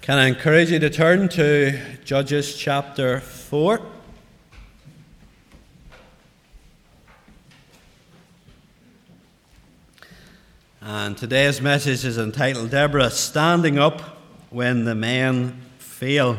Can I encourage you to turn to Judges chapter 4? And today's message is entitled, Deborah Standing Up When the Men Fail.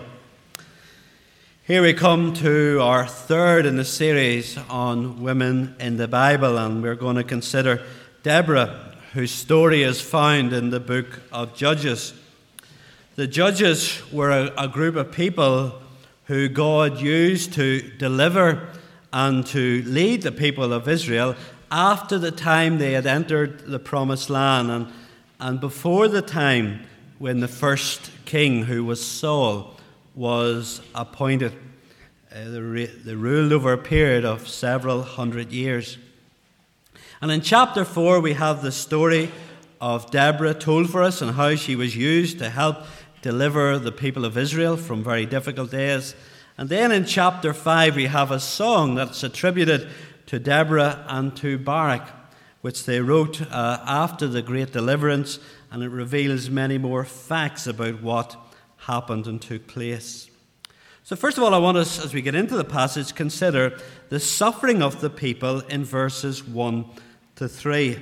Here we come to our third in the series on women in the Bible, and we're going to consider Deborah, whose story is found in the book of Judges. The Judges were a group of people who God used to deliver and to lead the people of Israel after the time they had entered the Promised Land and before the time when the first king, who was Saul, was appointed. They ruled over a period of several hundred years. And in chapter 4 we have the story of Deborah told for us and how she was used to help deliver the people of Israel from very difficult days. And then in chapter 5 we have a song that's attributed to Deborah and to Barak, which they wrote after the great deliverance, and it reveals many more facts about what happened and took place. So first of all, I want us, as we get into the passage, consider the suffering of the people in verses 1 to 3.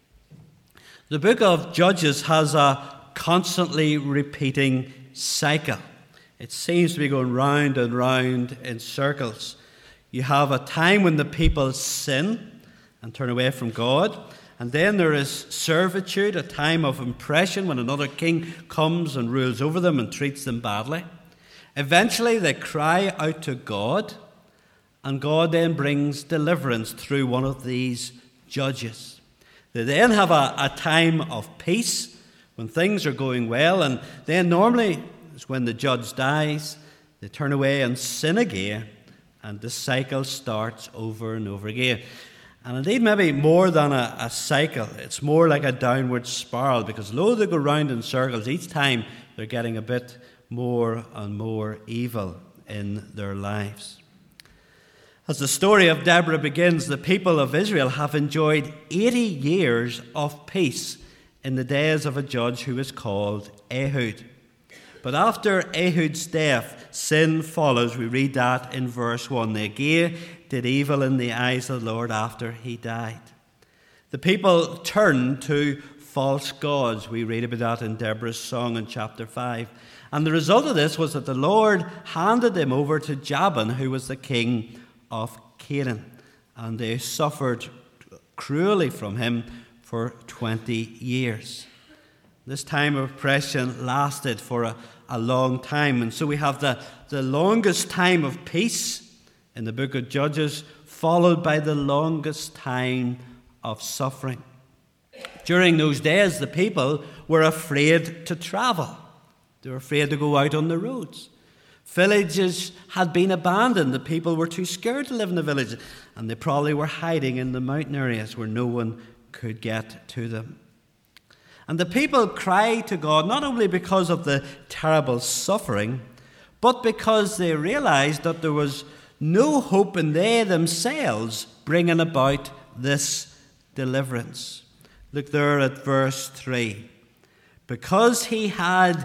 The book of Judges has a constantly repeating cycle. It seems to be going round and round in circles. You have a time when the people sin and turn away from God, and then there is servitude, a time of oppression when another king comes and rules over them and treats them badly. Eventually they cry out to God, and God then brings deliverance through one of these judges. They then have a time of peace when things are going well, and then normally it's when the judge dies, they turn away and sin again, and the cycle starts over and over again. And indeed, maybe more than a cycle, it's more like a downward spiral, because though they go round in circles, each time they're getting a bit more and more evil in their lives. As the story of Deborah begins, the people of Israel have enjoyed 80 years of peace in the days of a judge who was called Ehud. But after Ehud's death, sin follows. We read that in verse 1. They again did evil in the eyes of the Lord after he died. The people turned to false gods. We read about that in Deborah's song in chapter 5. And the result of this was that the Lord handed them over to Jabin, who was the king of Canaan. And they suffered cruelly from him for 20 years. This time of oppression lasted for a long time. And so we have the longest time of peace in the book of Judges, followed by the longest time of suffering. During those days, the people were afraid to travel. They were afraid to go out on the roads. Villages had been abandoned. The people were too scared to live in the villages, and they probably were hiding in the mountain areas where no one could get to them. And the people cried to God not only because of the terrible suffering, but because they realized that there was no hope in they themselves bringing about this deliverance. Look there at verse 3. Because he had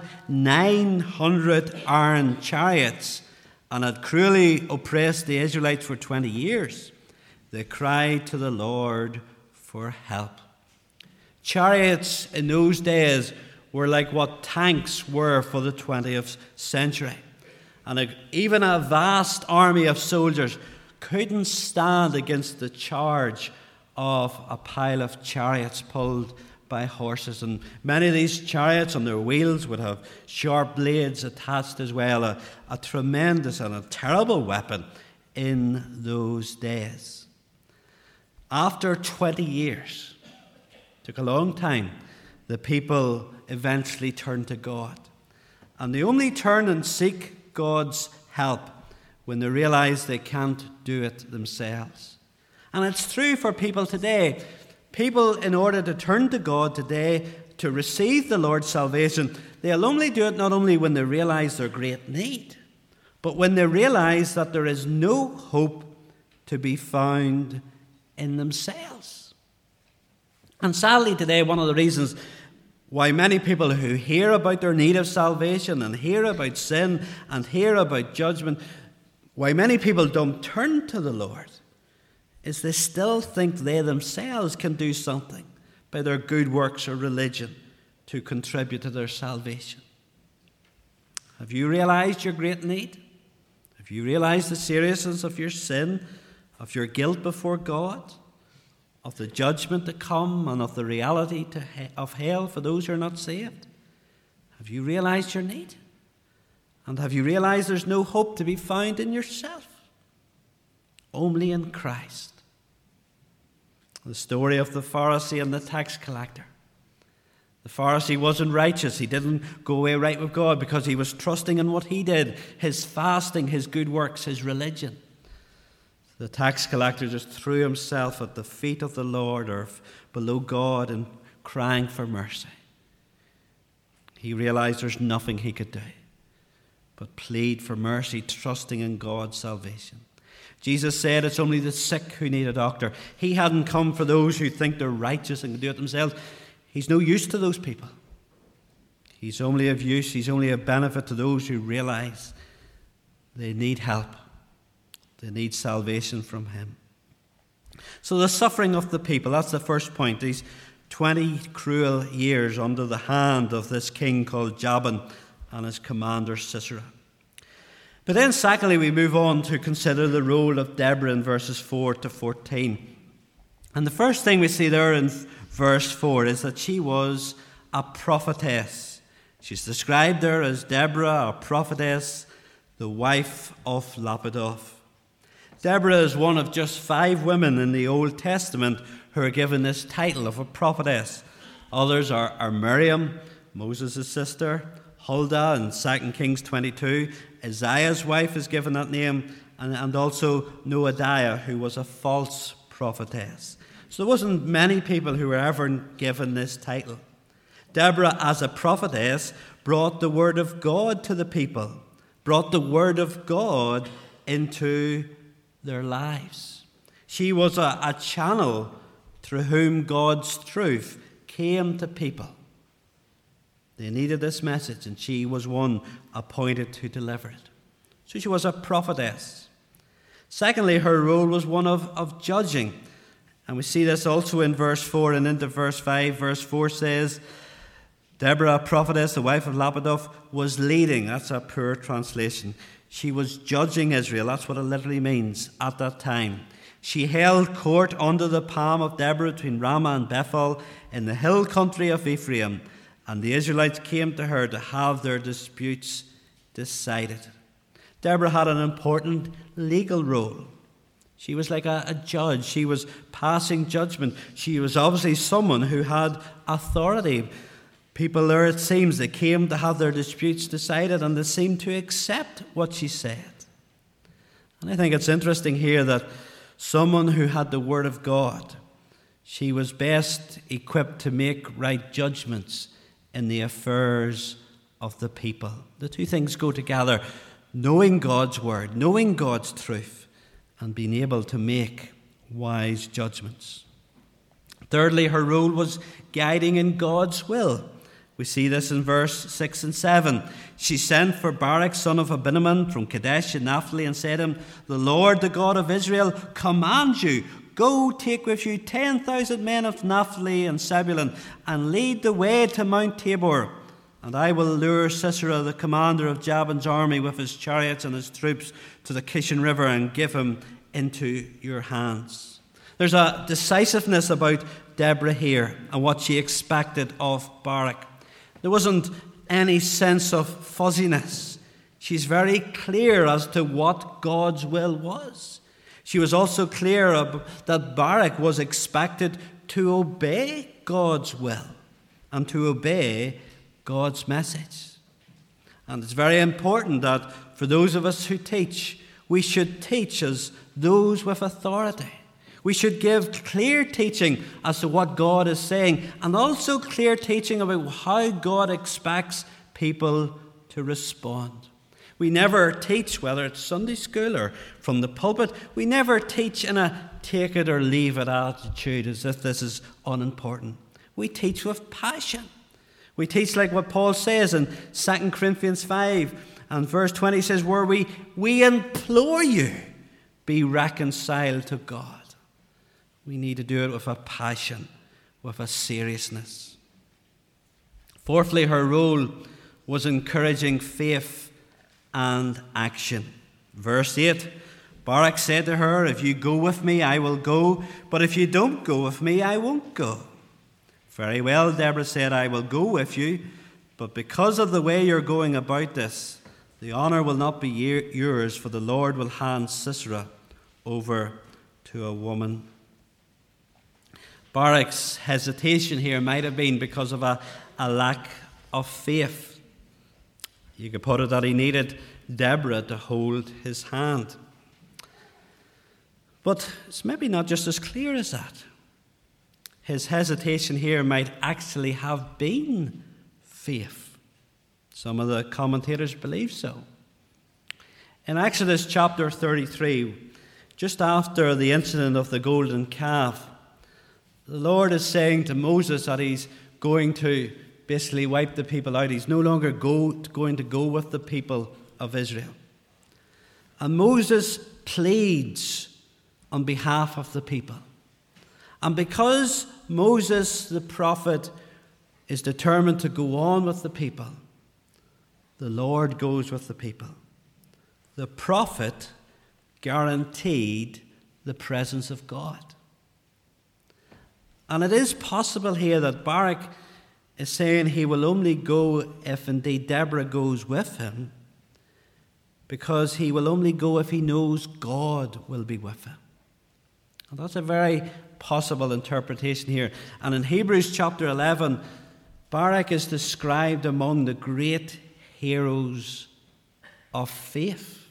900 iron chariots and had cruelly oppressed the Israelites for 20 years, they cried to the Lord for help. Chariots in those days were like what tanks were for the 20th century. And even a vast army of soldiers couldn't stand against the charge of a pile of chariots pulled by horses. And many of these chariots on their wheels would have sharp blades attached as well, a tremendous and a terrible weapon in those days. After 20 years, took a long time, the people eventually turned to God. And they only turn and seek God's help when they realize they can't do it themselves. And it's true for people today. People, in order to turn to God today, to receive the Lord's salvation, they'll only do it not only when they realize their great need, but when they realize that there is no hope to be found in themselves. And sadly today, one of the reasons Why many people who hear about their need of salvation and hear about sin and hear about judgment, why many people don't turn to the Lord is they still think they themselves can do something by their good works or religion to contribute to their salvation. Have you realized your great need? Have you realized the seriousness of your sin, of your guilt before God, of the judgment to come, and of the reality of hell for those who are not saved? Have you realized your need? And have you realized there's no hope to be found in yourself? Only in Christ. The story of the Pharisee and the tax collector. The Pharisee wasn't righteous. He didn't go away right with God because he was trusting in what he did, his fasting, his good works, his religion. The tax collector just threw himself at the feet of the Lord or below God and crying for mercy. He realized there's nothing he could do but plead for mercy, trusting in God's salvation. Jesus said it's only the sick who need a doctor. He hadn't come for those who think they're righteous and can do it themselves. He's no use to those people. He's only of use, he's only of benefit to those who realize they need help. They need salvation from him. So the suffering of the people, that's the first point. These 20 cruel years under the hand of this king called Jabin and his commander Sisera. But then secondly, we move on to consider the role of Deborah in verses 4 to 14. And the first thing we see there in verse 4 is that she was a prophetess. She's described there as Deborah, a prophetess, the wife of Lapidoth. Deborah is one of just 5 women in the Old Testament who are given this title of a prophetess. Others are Miriam, Moses' sister, Huldah in 2 Kings 22. Isaiah's wife is given that name, and also Noadiah, who was a false prophetess. So there wasn't many people who were ever given this title. Deborah, as a prophetess, brought the word of God to the people, brought the word of God into their lives. She was a channel through whom God's truth came to people. They needed this message, and she was one appointed to deliver it. So she was a prophetess. Secondly, her role was one of judging. And we see this also in verse 4 and into verse 5. Verse 4 says, Deborah, a prophetess, the wife of Lapidoth, was leading. That's a poor translation. She was judging Israel. That's what it literally means at that time. She held court under the palm of Deborah between Ramah and Bethel in the hill country of Ephraim. And the Israelites came to her to have their disputes decided. Deborah had an important legal role. She was like a judge. She was passing judgment. She was obviously someone who had authority. People there, it seems, they came to have their disputes decided, and they seemed to accept what she said. And I think it's interesting here that someone who had the Word of God, she was best equipped to make right judgments in the affairs of the people. The two things go together, knowing God's Word, knowing God's truth, and being able to make wise judgments. Thirdly, her role was guiding in God's will. We see this in verse 6 and 7. She sent for Barak, son of Abinoam, from Kadesh in Naphtali, and said to him, The Lord, the God of Israel, commands you, go take with you 10,000 men of Naphtali and Zebulun, and lead the way to Mount Tabor. And I will lure Sisera, the commander of Jabin's army, with his chariots and his troops to the Kishon River, and give him into your hands. There's a decisiveness about Deborah here and what she expected of Barak. There wasn't any sense of fuzziness. She's very clear as to what God's will was. She was also clear that Barak was expected to obey God's will and to obey God's message. And it's very important that for those of us who teach, we should teach as those with authority. We should give clear teaching as to what God is saying, and also clear teaching about how God expects people to respond. We never teach, whether it's Sunday school or from the pulpit, we never teach in a take it or leave it attitude as if this is unimportant. We teach with passion. We teach like what Paul says in 2 Corinthians 5 and verse 20 says, where we implore you, be reconciled to God. We need to do it with a passion, with a seriousness. Fourthly, her role was encouraging faith and action. Verse 8, Barak said to her, if you go with me, I will go, but if you don't go with me, I won't go. Very well, Deborah said, I will go with you, but because of the way you're going about this, the honor will not be yours, for the Lord will hand Sisera over to a woman. Barak's hesitation here might have been because of a lack of faith. You could put it that he needed Deborah to hold his hand. But it's maybe not just as clear as that. His hesitation here might actually have been faith. Some of the commentators believe so. In Exodus chapter 33, just after the incident of the golden calf, the Lord is saying to Moses that he's going to basically wipe the people out. He's no longer going to go with the people of Israel. And Moses pleads on behalf of the people. And because Moses, the prophet, is determined to go on with the people, the Lord goes with the people. The prophet guaranteed the presence of God. And it is possible here that Barak is saying he will only go if indeed Deborah goes with him, because he will only go if he knows God will be with him. And that's a very possible interpretation here. And in Hebrews chapter 11, Barak is described among the great heroes of faith.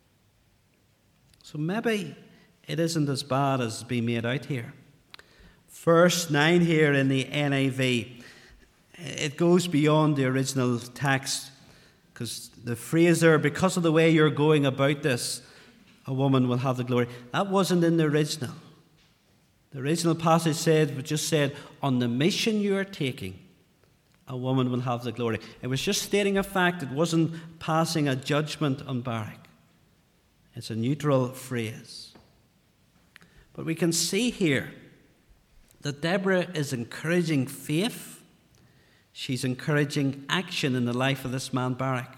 So maybe it isn't as bad as it's being made out here. Verse 9 here in the NIV, it goes beyond the original text, because the phrase there, because of the way you're going about this, a woman will have the glory. That wasn't in the original. The original passage just said, on the mission you are taking, a woman will have the glory. It was just stating a fact. It wasn't passing a judgment on Barak. It's a neutral phrase. But we can see here that Deborah is encouraging faith. She's encouraging action in the life of this man Barak.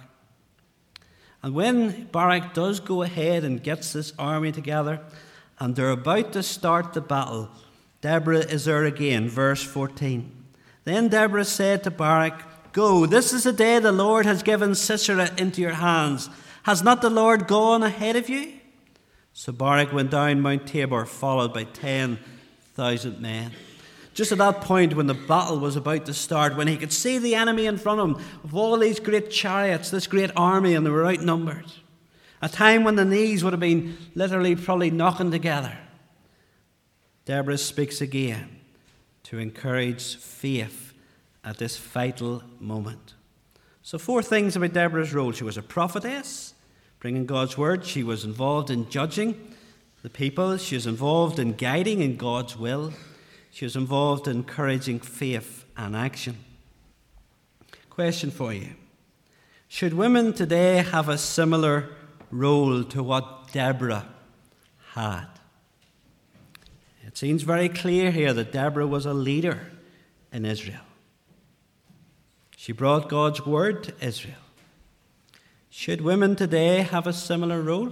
And when Barak does go ahead and gets this army together, and they're about to start the battle, Deborah is there again, verse 14. Then Deborah said to Barak, go, this is the day the Lord has given Sisera into your hands. Has not the Lord gone ahead of you? So Barak went down Mount Tabor, followed by 10,000 men. Just at that point when the battle was about to start, when he could see the enemy in front of him, with all these great chariots, this great army, and they were outnumbered. A time when the knees would have been literally probably knocking together. Deborah speaks again to encourage faith at this vital moment. So 4 things about Deborah's role. She was a prophetess, bringing God's word. She was involved in judging the people. She was involved in guiding in God's will. She was involved in encouraging faith and action. Question for you. Should women today have a similar role to what Deborah had? It seems very clear here that Deborah was a leader in Israel. She brought God's word to Israel. Should women today have a similar role?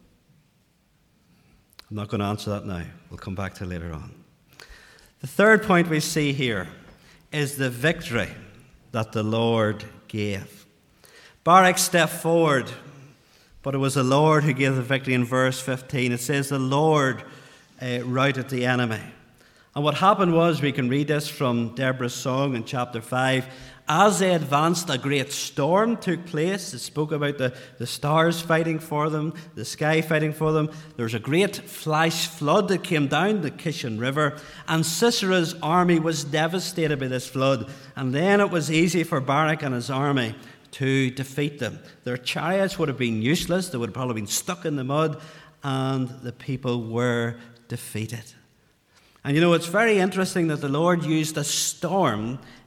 I'm not going to answer that now. We'll come back to it later on. The third point we see here is the victory that the Lord gave. Barak stepped forward, but it was the Lord who gave the victory. In verse 15, it says the Lord routed the enemy. And what happened was, we can read this from Deborah's song in chapter 5. As they advanced, a great storm took place. It spoke about the stars fighting for them, the sky fighting for them. There was a great flash flood that came down the Kishon River, and Sisera's army was devastated by this flood. And then it was easy for Barak and his army to defeat them. Their chariots would have been useless. They would have probably been stuck in the mud, and the people were defeated. And you know, it's very interesting that the Lord used a storm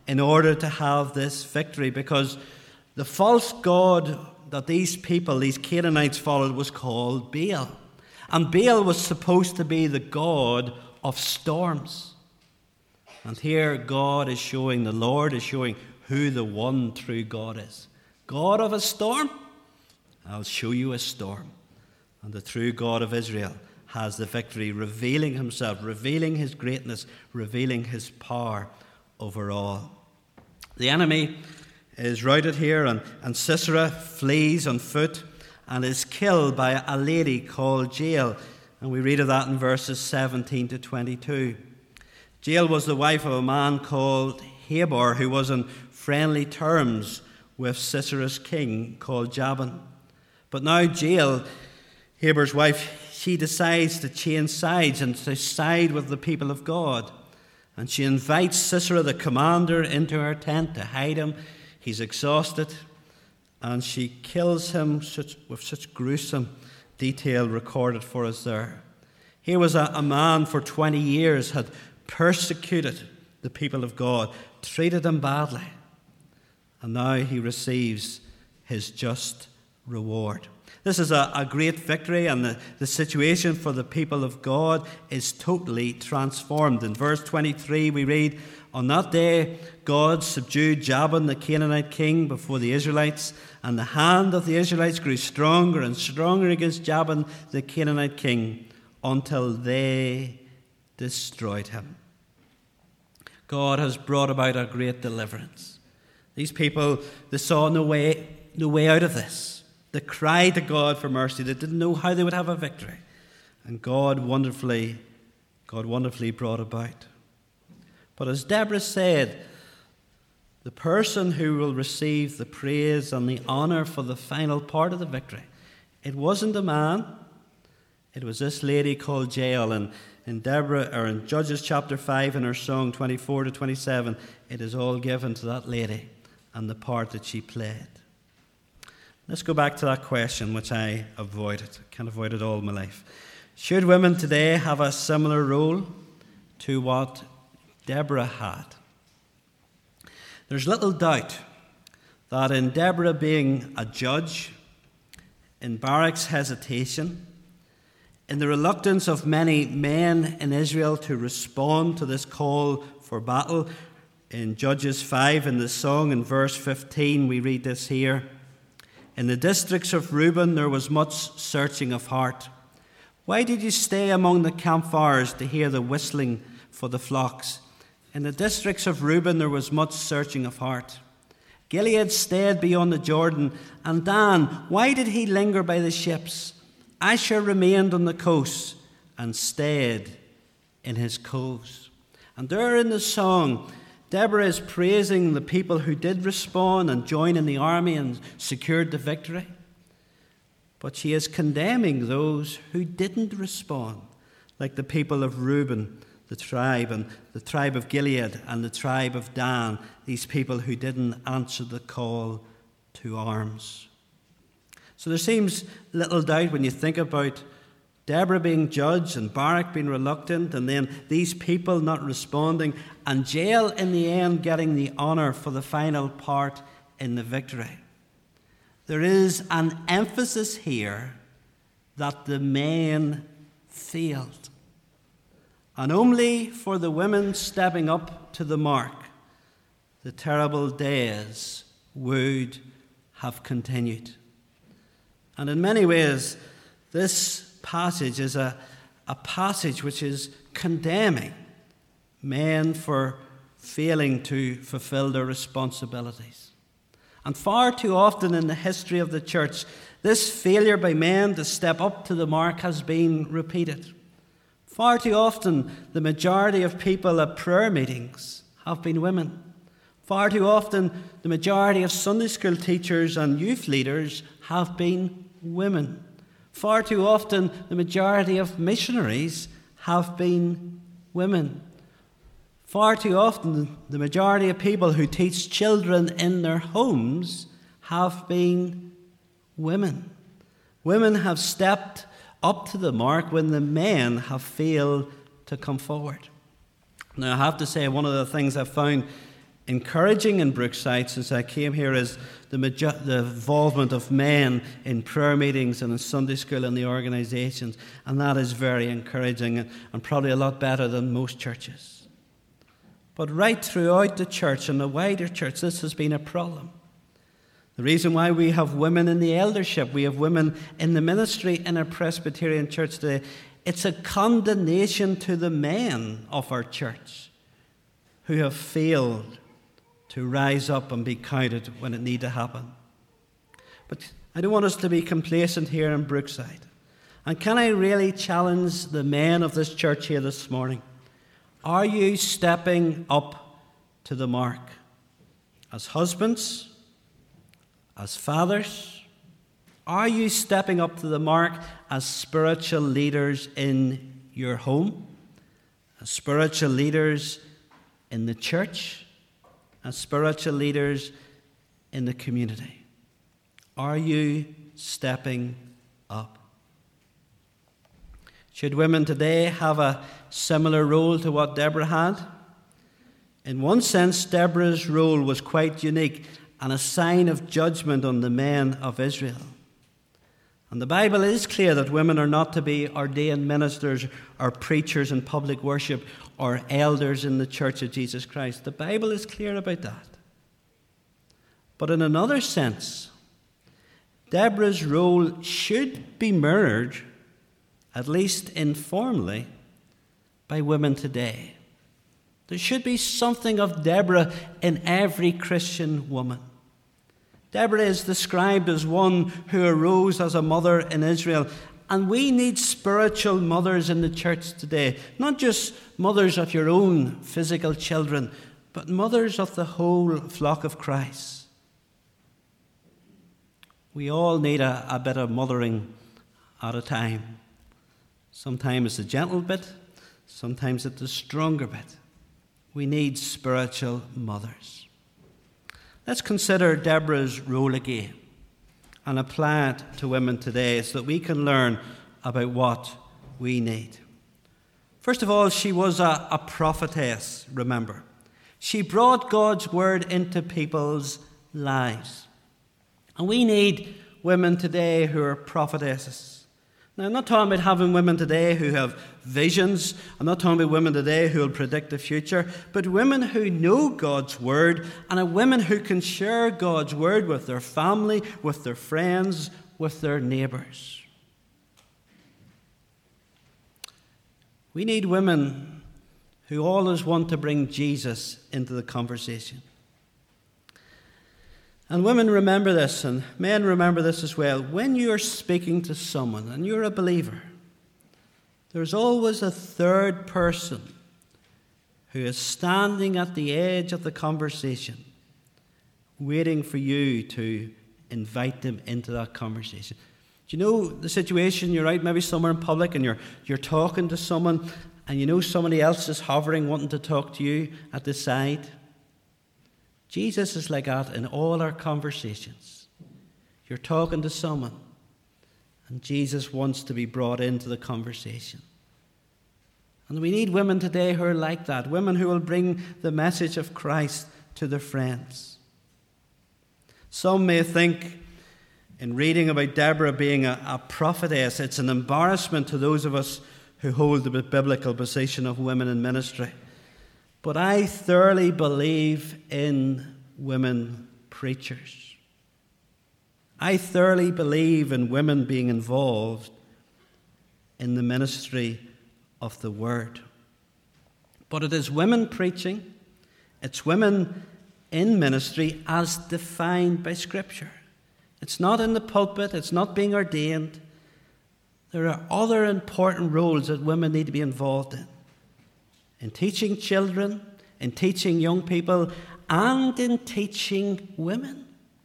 in order to have this victory, because the false god that these people, these Canaanites, followed was called Baal. And Baal was supposed to be the god of storms. And here God is showing, the Lord is showing who the one true God is. God of a storm? I'll show you a storm. And the true God of Israel has the victory, revealing himself, revealing his greatness, revealing his power over all. The enemy is routed here, and Sisera flees on foot and is killed by a lady called Jael. And we read of that in verses 17 to 22. Jael was the wife of a man called Heber, who was on friendly terms with Sisera's king called Jabin. But now Jael, Heber's wife, she decides to change sides and to side with the people of God. And she invites Sisera, the commander, into her tent to hide him. He's exhausted, and she kills him with such gruesome detail recorded for us there. Here was a man for 20 years had persecuted the people of God, treated them badly, and now he receives his just reward. This is a great victory, and the situation for the people of God is totally transformed. In verse 23 we read, "On that day God subdued Jabin the Canaanite king before the Israelites, and the hand of the Israelites grew stronger and stronger against Jabin the Canaanite king until they destroyed him." God has brought about a great deliverance. These people, they saw no way out of this. They cried to God for mercy. They didn't know how they would have a victory. And God wonderfully brought about. But as Deborah said, the person who will receive the praise and the honor for the final part of the victory, it wasn't a man. It was this lady called Jael. And in Judges chapter 5, in her song 24 to 27, it is all given to that lady and the part that she played. Let's go back to that question which I avoided. I can't avoid it all my life. Should women today have a similar role to what Deborah had? There's little doubt that in Deborah being a judge, in Barak's hesitation, in the reluctance of many men in Israel to respond to this call for battle, in Judges 5, in the song in verse 15, we read this here. "In the districts of Reuben there was much searching of heart. Why did you stay among the campfires to hear the whistling for the flocks? In the districts of Reuben there was much searching of heart. Gilead stayed beyond the Jordan, and Dan, why did he linger by the ships? Asher remained on the coast and stayed in his coves." And there in the song, Deborah is praising the people who did respond and join in the army and secured the victory. But she is condemning those who didn't respond, like the people of Reuben, the tribe of Gilead, and the tribe of Dan, these people who didn't answer the call to arms. So there seems little doubt when you think about Deborah being judge and Barak being reluctant, and then these people not responding, and Jael in the end getting the honor for the final part in the victory. There is an emphasis here that the men failed. And only for the women stepping up to the mark, the terrible days would have continued. And in many ways, this passage is a passage which is condemning men for failing to fulfill their responsibilities. And far too often in the history of the church, this failure by men to step up to the mark has been repeated. Far too often, the majority of people at prayer meetings have been women. Far too often, the majority of Sunday school teachers and youth leaders have been women. Far too often, the majority of missionaries have been women. Far too often, the majority of people who teach children in their homes have been women. Women have stepped up to the mark when the men have failed to come forward. Now, I have to say, one of the things I've found encouraging in Brookside since I came here is the involvement of men in prayer meetings and in Sunday school and the organisations, and that is very encouraging and probably a lot better than most churches. But right throughout the church and the wider church, this has been a problem. The reason why we have women in the eldership, we have women in the ministry in our Presbyterian church today, it's a condemnation to the men of our church who have failed to rise up and be counted when it need to happen. But I don't want us to be complacent here in Brookside. And can I really challenge the men of this church here this morning? Are you stepping up to the mark as husbands, as fathers? Are you stepping up to the mark as spiritual leaders in your home, as spiritual leaders in the church, as spiritual leaders in the community? Are you stepping up? Should women today have a similar role to what Deborah had? In one sense, Deborah's role was quite unique and a sign of judgment on the men of Israel. And the Bible is clear that women are not to be ordained ministers or preachers in public worship or elders in the Church of Jesus Christ. The Bible is clear about that. But in another sense, Deborah's role should be mirrored, at least informally, by women today. There should be something of Deborah in every Christian woman. Deborah is described as one who arose as a mother in Israel. And we need spiritual mothers in the church today. Not just mothers of your own physical children, but mothers of the whole flock of Christ. We all need a bit of mothering at a time. Sometimes it's a gentle bit, sometimes it's a stronger bit. We need spiritual mothers. Let's consider Deborah's role again and apply it to women today so that we can learn about what we need. First of all, she was a prophetess, remember. She brought God's word into people's lives. And we need women today who are prophetesses. Now, I'm not talking about having women today who have visions. I'm not talking about women today who will predict the future, but women who know God's word and women who can share God's word with their family, with their friends, with their neighbours. We need women who always want to bring Jesus into the conversation. And women remember this, and men remember this as well. When you're speaking to someone and you're a believer, there's always a third person who is standing at the edge of the conversation, waiting for you to invite them into that conversation. Do you know the situation? You're out maybe somewhere in public and you're talking to someone, and you know somebody else is hovering, wanting to talk to you at the side. Jesus is like that in all our conversations. You're talking to someone, and Jesus wants to be brought into the conversation. And we need women today who are like that, women who will bring the message of Christ to their friends. Some may think, in reading about Deborah being a prophetess, it's an embarrassment to those of us who hold the biblical position of women in ministry. But I thoroughly believe in women preachers. I thoroughly believe in women being involved in the ministry of the word. But it is women preaching, it's women in ministry as defined by Scripture. It's not in the pulpit, it's not being ordained. There are other important roles that women need to be involved in teaching children, in teaching young people, and in teaching women.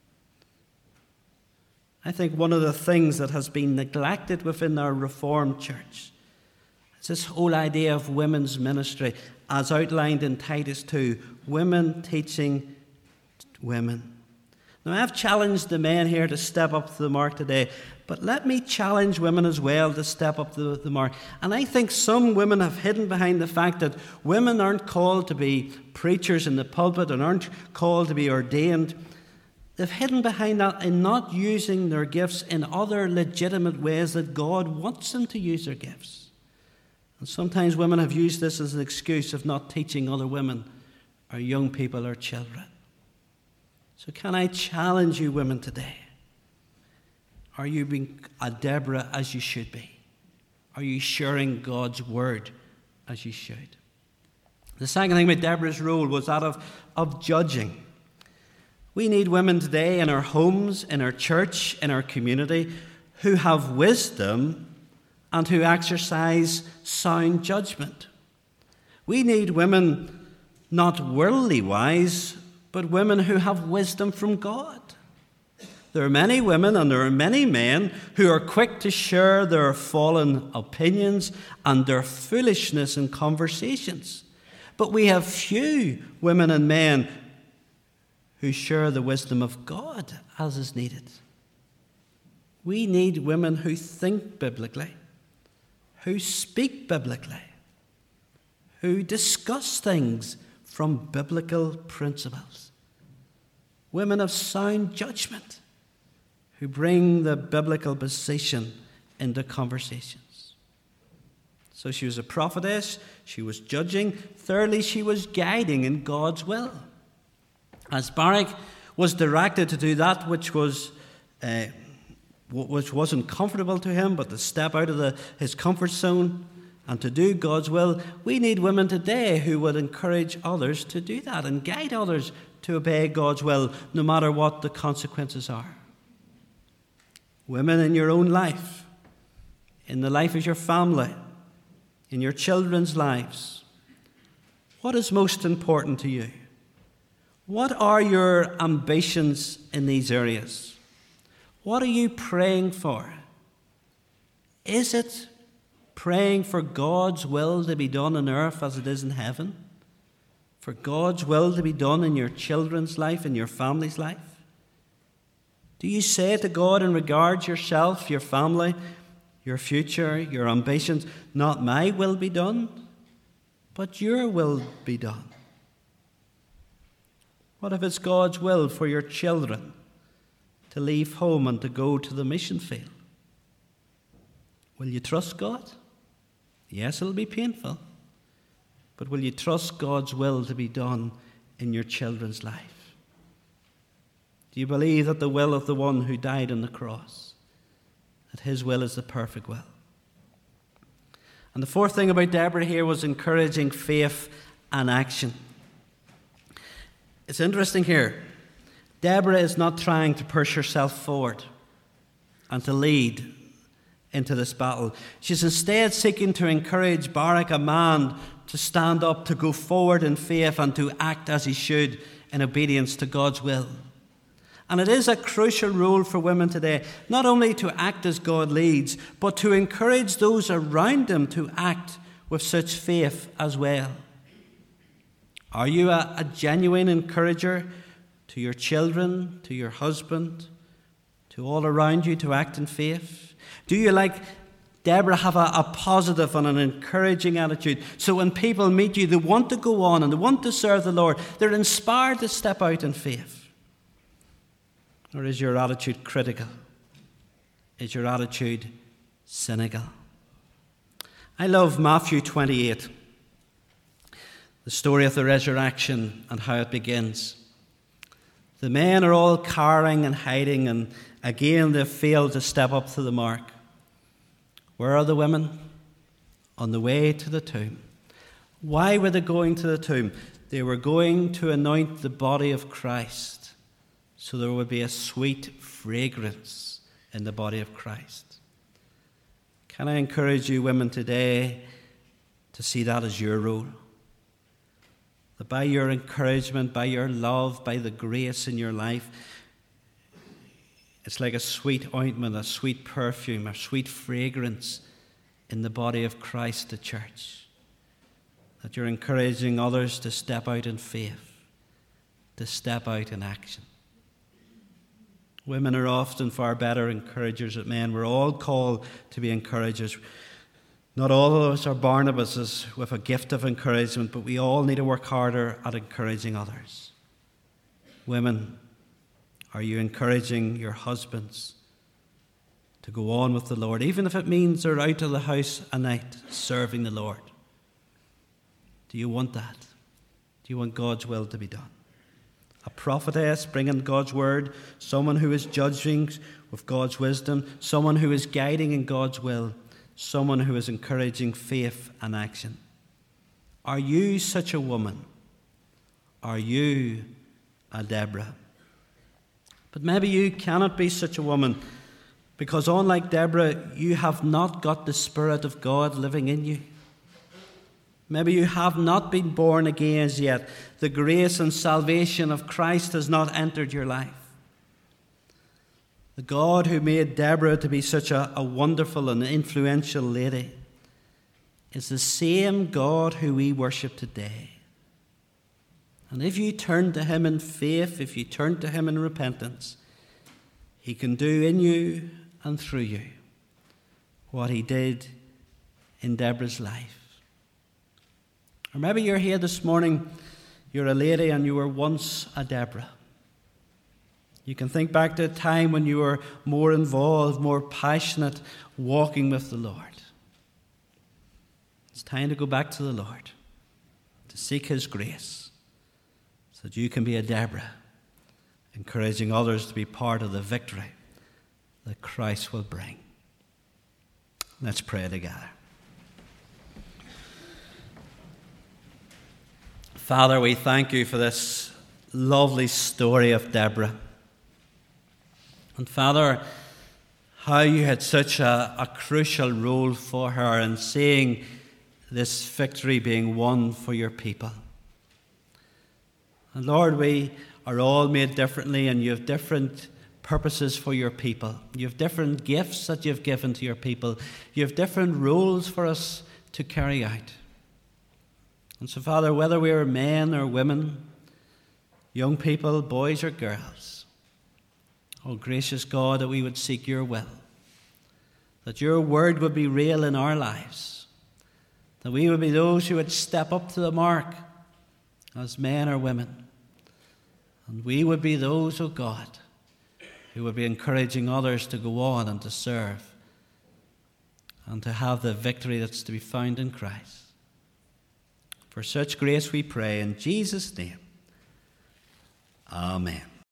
I think one of the things that has been neglected within our Reformed Church is this whole idea of women's ministry, as outlined in Titus 2, women teaching women. Now, I've challenged the men here to step up to the mark today, but let me challenge women as well to step up to the mark. And I think some women have hidden behind the fact that women aren't called to be preachers in the pulpit and aren't called to be ordained. They've hidden behind that in not using their gifts in other legitimate ways that God wants them to use their gifts. And sometimes women have used this as an excuse of not teaching other women or young people or children. So can I challenge you women today? Are you being a Deborah as you should be? Are you sharing God's word as you should? The second thing about Deborah's role was that of judging. We need women today in our homes, in our church, in our community, who have wisdom and who exercise sound judgment. We need women not worldly wise, but women who have wisdom from God. There are many women and there are many men who are quick to share their fallen opinions and their foolishness in conversations. But we have few women and men who share the wisdom of God as is needed. We need women who think biblically, who speak biblically, who discuss things from biblical principles. Women of sound judgment who bring the biblical position into conversations. So she was a prophetess, she was judging. Thirdly, she was guiding in God's will. As Barak was directed to do that which wasn't comfortable to him, but to step out of his comfort zone and to do God's will, we need women today who would encourage others to do that and guide others to obey God's will, no matter what the consequences are. Women in your own life, in the life of your family, in your children's lives, what is most important to you? What are your ambitions in these areas? What are you praying for? Is it praying for God's will to be done on earth as it is in heaven? For God's will to be done in your children's life, in your family's life? Do you say to God in regards yourself, your family, your future, your ambitions, not my will be done, but your will be done? What if it's God's will for your children to leave home and to go to the mission field? Will you trust God? Yes, it'll be painful, but will you trust God's will to be done in your children's life? Do you believe that the will of the one who died on the cross, that his will is the perfect will? And the fourth thing about Deborah here was encouraging faith and action. It's interesting here. Deborah is not trying to push herself forward and to lead into this battle. She's instead seeking to encourage Barak, a man, to stand up, to go forward in faith and to act as he should in obedience to God's will. And it is a crucial role for women today, not only to act as God leads, but to encourage those around them to act with such faith as well. Are you a genuine encourager to your children, to your husband, to all around you to act in faith? Do you, like Deborah, have a positive and an encouraging attitude? So when people meet you, they want to go on and they want to serve the Lord. They're inspired to step out in faith. Or is your attitude critical? Is your attitude cynical? I love Matthew 28, the story of the resurrection and how it begins. The men are all cowering and hiding, and again they fail to step up to the mark. Where are the women? On the way to the tomb. Why were they going to the tomb? They were going to anoint the body of Christ, so there would be a sweet fragrance in the body of Christ. Can I encourage you women today to see that as your role? That by your encouragement, by your love, by the grace in your life, it's like a sweet ointment, a sweet perfume, a sweet fragrance in the body of Christ, the church. That you're encouraging others to step out in faith, to step out in action. Women are often far better encouragers than men. We're all called to be encouragers. Not all of us are Barnabases with a gift of encouragement, but we all need to work harder at encouraging others. Women, are you encouraging your husbands to go on with the Lord, even if it means they're out of the house at night serving the Lord? Do you want that? Do you want God's will to be done? A prophetess bringing God's word, someone who is judging with God's wisdom, someone who is guiding in God's will, someone who is encouraging faith and action. Are you such a woman? Are you a Deborah? But maybe you cannot be such a woman because, unlike Deborah, you have not got the Spirit of God living in you. Maybe you have not been born again as yet. The grace and salvation of Christ has not entered your life. The God who made Deborah to be such a wonderful and influential lady is the same God who we worship today. And if you turn to him in faith, if you turn to him in repentance, he can do in you and through you what he did in Deborah's life. Or maybe you're here this morning, you're a lady and you were once a Deborah. You can think back to a time when you were more involved, more passionate, walking with the Lord. It's time to go back to the Lord, to seek his grace, so that you can be a Deborah, encouraging others to be part of the victory that Christ will bring. Let's pray together. Father, we thank you for this lovely story of Deborah. And Father, how you had such a crucial role for her in seeing this victory being won for your people. And Lord, we are all made differently, and you have different purposes for your people. You have different gifts that you've given to your people. You have different roles for us to carry out. And so, Father, whether we are men or women, young people, boys or girls, oh, gracious God, that we would seek your will, that your word would be real in our lives, that we would be those who would step up to the mark as men or women, and we would be those, oh God, who would be encouraging others to go on and to serve and to have the victory that's to be found in Christ. For such grace we pray in Jesus' name. Amen.